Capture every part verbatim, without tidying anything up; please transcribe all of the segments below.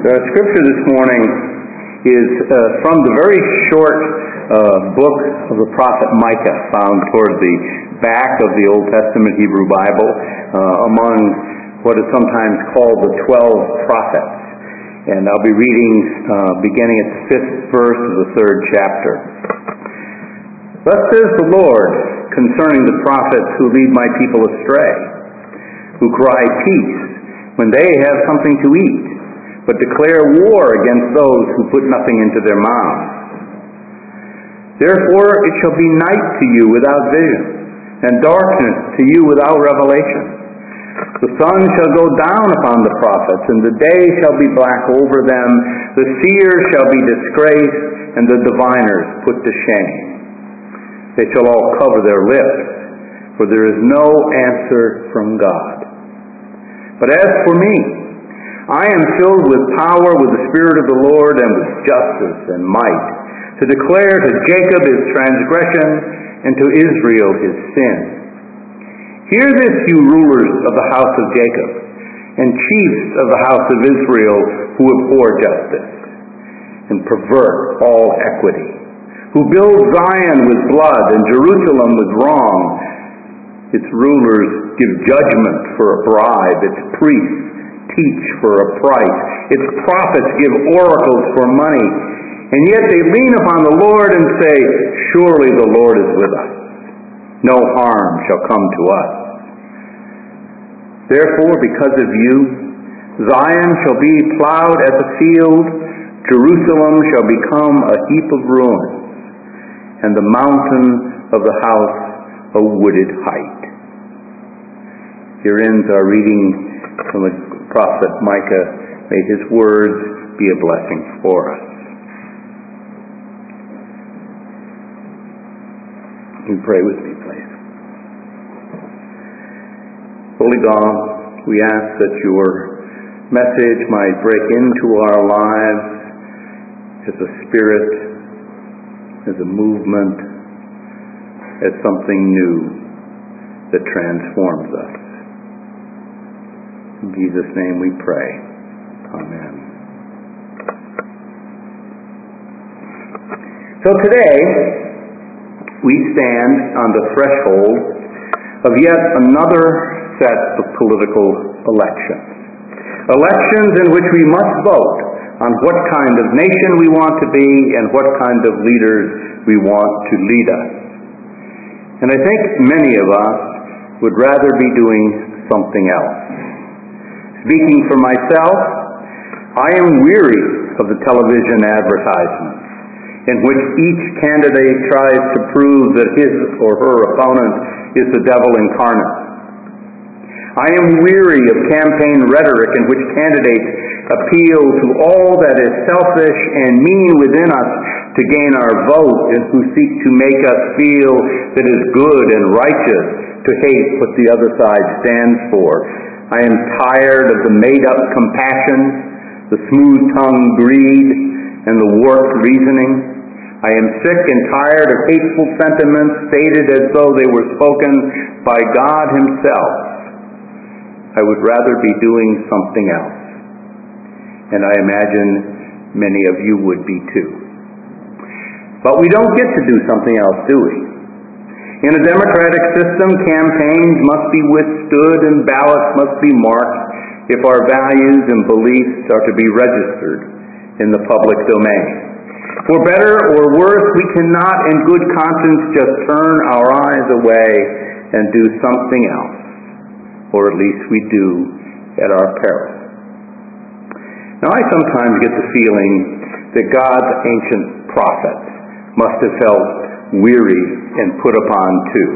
The scripture this morning is uh, from the very short uh, book of the prophet Micah, found toward the back of the Old Testament Hebrew Bible, uh, among what is sometimes called the twelve prophets. And I'll be reading uh, beginning at the fifth verse of the third chapter. Thus says the Lord concerning the prophets who lead my people astray, who cry peace when they have something to eat, but declare war against those who put nothing into their mouths. Therefore it shall be night to you without vision, and darkness to you without revelation. The sun shall go down upon the prophets, and the day shall be black over them. The seers shall be disgraced, and the diviners put to shame. They shall all cover their lips, for there is no answer from God. But as for me, I am filled with power, with the Spirit of the Lord, and with justice and might, to declare to Jacob his transgression, and to Israel his sin. Hear this, you rulers of the house of Jacob, and chiefs of the house of Israel, who abhor justice, and pervert all equity, who build Zion with blood, and Jerusalem with wrong. Its rulers give judgment for a bribe, its priests teach for a price, its prophets give oracles for money, and yet they lean upon the Lord and say, surely the Lord is with us. No harm shall come to us. Therefore, because of you, Zion shall be plowed as a field, Jerusalem shall become a heap of ruins, and the mountain of the house a wooded height. Here ends our reading from the prophet Micah. May his words be a blessing for us. You pray with me, please. Holy God, we ask that your message might break into our lives as a spirit, as a movement, as something new that transforms us. In Jesus' name we pray. Amen. So today, we stand on the threshold of yet another set of political elections. Elections in which we must vote on what kind of nation we want to be and what kind of leaders we want to lead us. And I think many of us would rather be doing something else. Speaking for myself, I am weary of the television advertisements in which each candidate tries to prove that his or her opponent is the devil incarnate. I am weary of campaign rhetoric in which candidates appeal to all that is selfish and mean within us to gain our vote, and who seek to make us feel that it is good and righteous to hate what the other side stands for. I am tired of the made-up compassion, the smooth-tongued greed, and the warped reasoning. I am sick and tired of hateful sentiments stated as though they were spoken by God himself. I would rather be doing something else. And I imagine many of you would be too. But we don't get to do something else, do we? In a democratic system, campaigns must be withstood and ballots must be marked if our values and beliefs are to be registered in the public domain. For better or worse, we cannot in good conscience just turn our eyes away and do something else, or at least we do at our peril. Now, I sometimes get the feeling that God's ancient prophets must have felt weary and put upon too.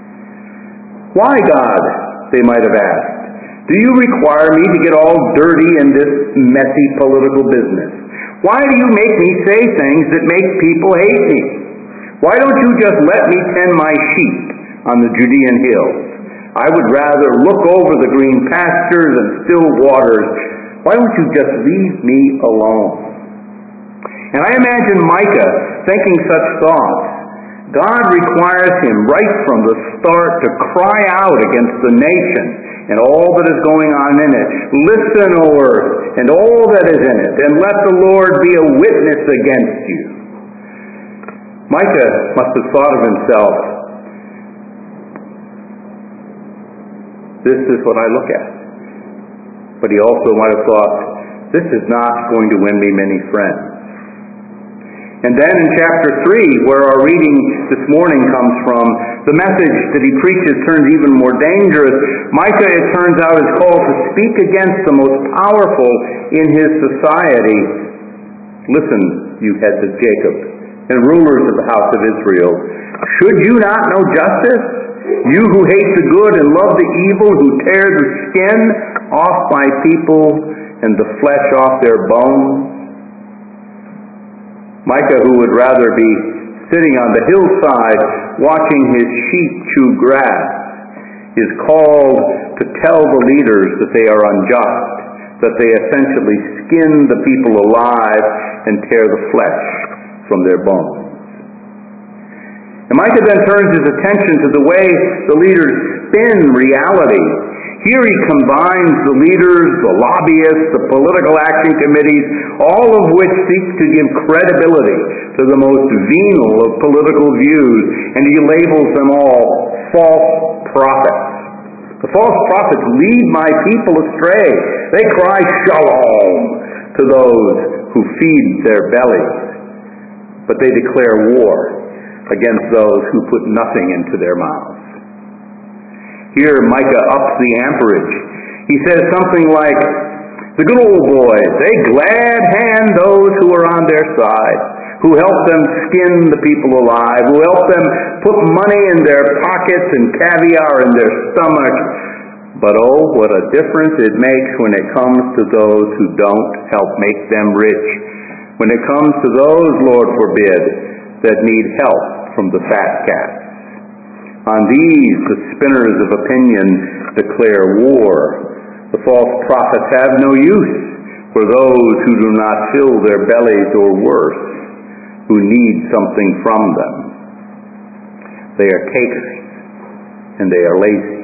Why, God, they might have asked, do you require me to get all dirty in this messy political business? Why do you make me say things that make people hate me? Why don't you just let me tend my sheep on the Judean hills? I would rather look over the green pastures and still waters. Why don't you just leave me alone? And I imagine Micah thinking such thoughts. God requires him right from the start to cry out against the nation and all that is going on in it. Listen, O earth, and all that is in it, and let the Lord be a witness against you. Micah must have thought of himself, this is what I look at. But he also might have thought, this is not going to win me many friends. And then in chapter three, where our reading this morning comes from, the message that he preaches turns even more dangerous. Micah, it turns out, is called to speak against the most powerful in his society. Listen, you heads of Jacob, and rulers of the house of Israel. Should you not know justice? You who hate the good and love the evil, who tear the skin off my people and the flesh off their bones? Micah, who would rather be sitting on the hillside watching his sheep chew grass, is called to tell the leaders that they are unjust, that they essentially skin the people alive and tear the flesh from their bones. And Micah then turns his attention to the way the leaders spin reality. Here he combines the leaders, the lobbyists, the political action committees, all of which seek to give credibility to the most venal of political views, and he labels them all false prophets. The false prophets lead my people astray. They cry shalom to those who feed their bellies, but they declare war against those who put nothing into their mouths. Here Micah ups the amperage. He says something like, the good old boys, they glad hand those who are on their side, who help them skin the people alive, who help them put money in their pockets and caviar in their stomachs. But oh, what a difference it makes when it comes to those who don't help make them rich. When it comes to those, Lord forbid, that need help from the fat cats. On these, the spinners of opinion declare war. The false prophets have no use for those who do not fill their bellies, or worse, who need something from them. They are takers, and they are lazy.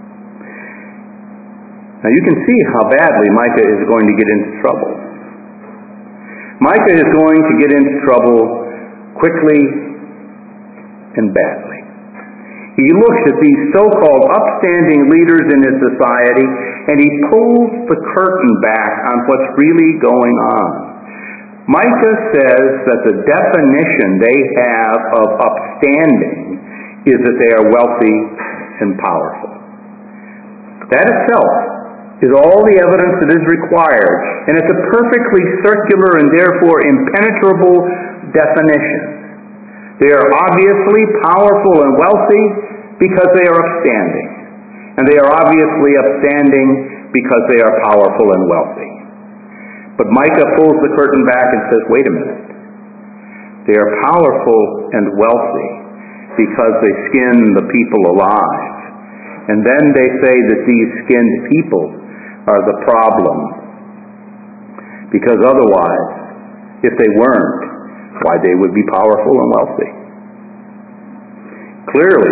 Now you can see how badly Micah is going to get into trouble. Micah is going to get into trouble quickly and badly. He looks at these so-called upstanding leaders in his society, and he pulls the curtain back on what's really going on. Micah says that the definition they have of upstanding is that they are wealthy and powerful. That itself is all the evidence that is required, and it's a perfectly circular and therefore impenetrable definition. They are obviously powerful and wealthy because they are upstanding. And they are obviously upstanding because they are powerful and wealthy. But Micah pulls the curtain back and says, wait a minute. They are powerful and wealthy because they skin the people alive. And then they say that these skinned people are the problem. Because otherwise, if they weren't, why, they would be powerful and wealthy. Clearly,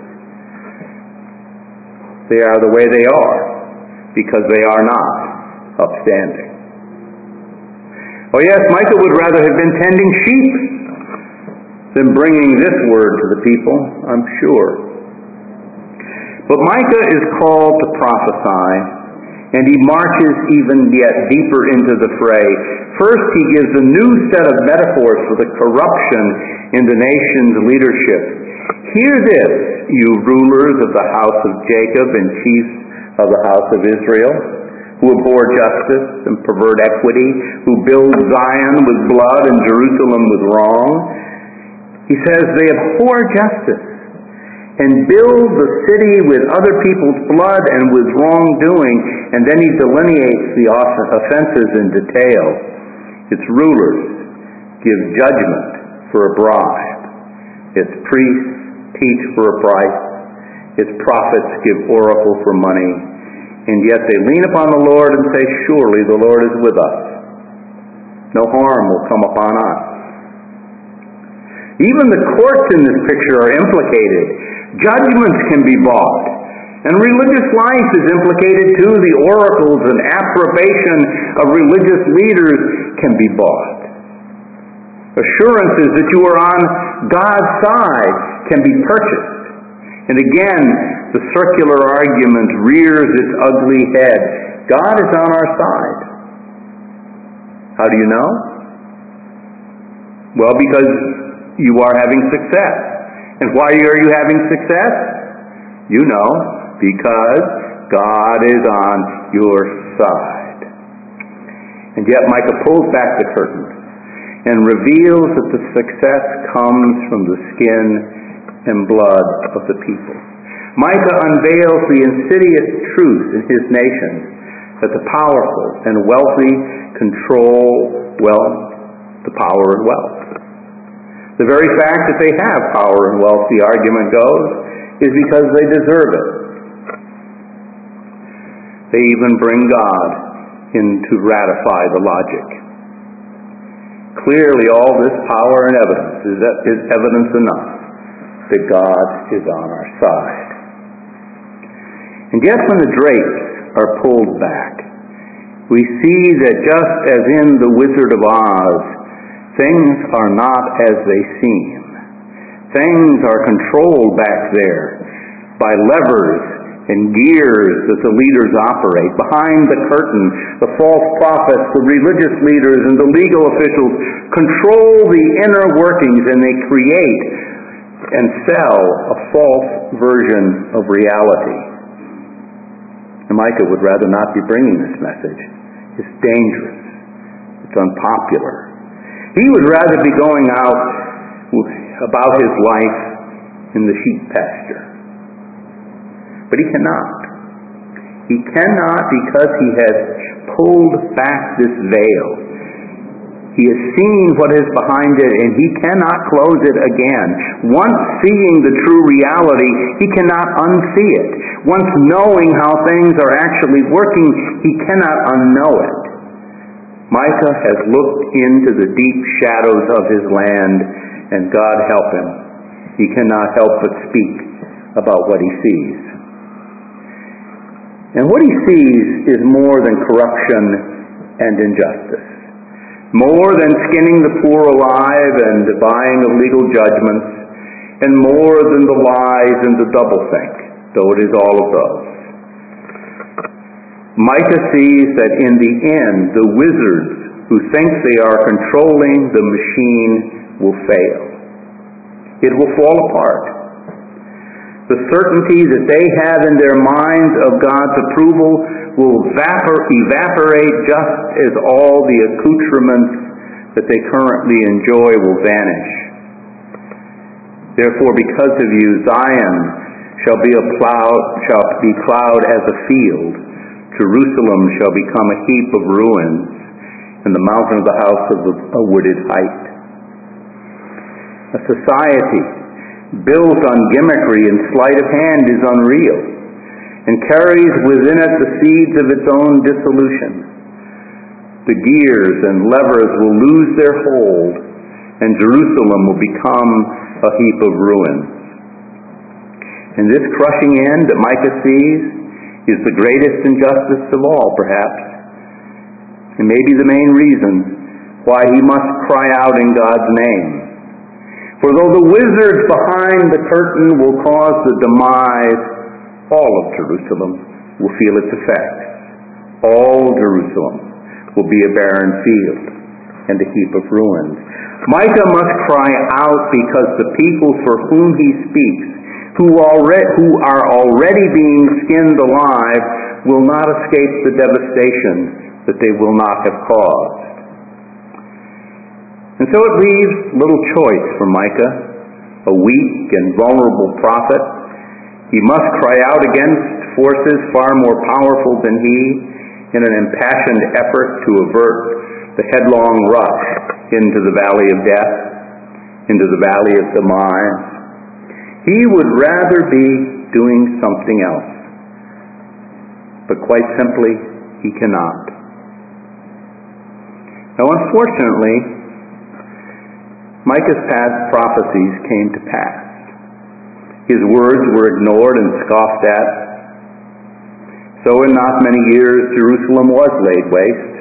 they are the way they are because they are not upstanding. Oh yes, Micah would rather have been tending sheep than bringing this word to the people, I'm sure. But Micah is called to prophesy, and he marches even yet deeper into the fray. First, he gives a new set of metaphors for the corruption in the nation's leadership. Hear this, you rulers of the house of Jacob and chiefs of the house of Israel, who abhor justice and pervert equity, who build Zion with blood and Jerusalem with wrong. He says they abhor justice and build the city with other people's blood and with wrongdoing, and then he delineates the offenses in detail. Its rulers give judgment for a bribe. Its priests teach for a price. Its prophets give oracle for money. And yet they lean upon the Lord and say, surely the Lord is with us. No harm will come upon us. Even the courts in this picture are implicated. Judgments can be bought. And religious life is implicated too. The oracles and approbation of religious leaders can be bought. Assurances that you are on God's side can be purchased. And again, the circular argument rears its ugly head. God is on our side. How do you know? Well, because you are having success. And why are you having success? You know, because God is on your side. And yet Micah pulls back the curtain and reveals that the success comes from the skin and blood of the people. Micah unveils the insidious truth in his nation that the powerful and wealthy control wealth, the power and wealth. The very fact that they have power and wealth, the argument goes, is because they deserve it. They even bring God in to ratify the logic. Clearly, all this power and evidence is, is evidence enough that God is on our side. And yet when the drapes are pulled back, we see that just as in The Wizard of Oz, things are not as they seem. Things are controlled back there by levers and gears that the leaders operate. Behind the curtain, the false prophets, the religious leaders, and the legal officials control the inner workings, and they create and sell a false version of reality. And Micah would rather not be bringing this message. It's dangerous. It's unpopular. He would rather be going out about his life in the sheep pasture. But he cannot. He cannot because he has pulled back this veil. He has seen what is behind it, and he cannot close it again. Once seeing the true reality, he cannot unsee it. Once knowing how things are actually working, he cannot unknow it. Micah has looked into the deep shadows of his land, and God help him. He cannot help but speak about what he sees. And what he sees is more than corruption and injustice. More than skinning the poor alive and the buying of legal judgments, and more than the lies and the doublethink, though it is all of those. Micah sees that in the end, the wizards who think they are controlling the machine will fail. It will fall apart. The certainty that they have in their minds of God's approval will evapor- evaporate just as all the accoutrements that they currently enjoy will vanish. Therefore, because of you, Zion shall be a plow- shall be plowed as a field. Jerusalem shall become a heap of ruins, and the mountain of the house of the, a wooded height. A society built on gimmickry and sleight of hand is unreal, and carries within it the seeds of its own dissolution. The gears and levers will lose their hold, and Jerusalem will become a heap of ruins. And this crushing end that Micah sees is the greatest injustice of all, perhaps, and maybe the main reason why he must cry out in God's name. For though the wizards behind the curtain will cause the demise, all of Jerusalem will feel its effects. All Jerusalem will be a barren field and a heap of ruins. Micah must cry out because the people for whom he speaks, who, already, who are already being skinned alive, will not escape the devastation that they will not have caused. And so it leaves little choice for Micah, a weak and vulnerable prophet. He must cry out against forces far more powerful than he in an impassioned effort to avert the headlong rush into the valley of death, into the valley of demise. He would rather be doing something else. But quite simply, he cannot. Now, unfortunately, Micah's past prophecies came to pass. His words were ignored and scoffed at So in not many years Jerusalem was laid waste.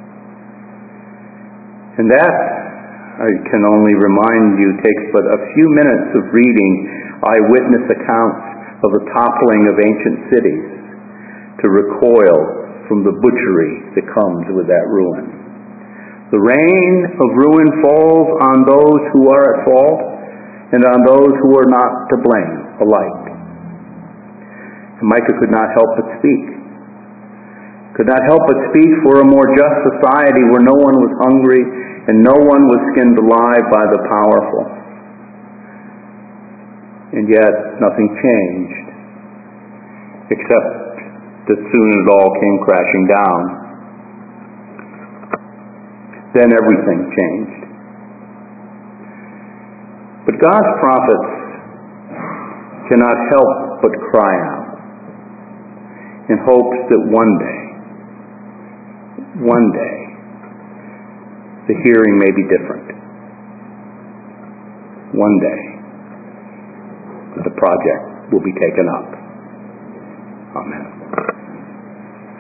And that, I can only remind you, takes but a few minutes of reading eyewitness accounts of the toppling of ancient cities to recoil from the butchery that comes with that ruin. The rain of ruin falls on those who are at fault and on those who are not to blame alike. And Micah could not help but speak. Could not help but speak for a more just society where no one was hungry and no one was skinned alive by the powerful. And yet nothing changed, except that soon it all came crashing down. Then everything changed. But God's prophets cannot help but cry out in hopes that one day, one day, the hearing may be different. One day, the project will be taken up. Amen.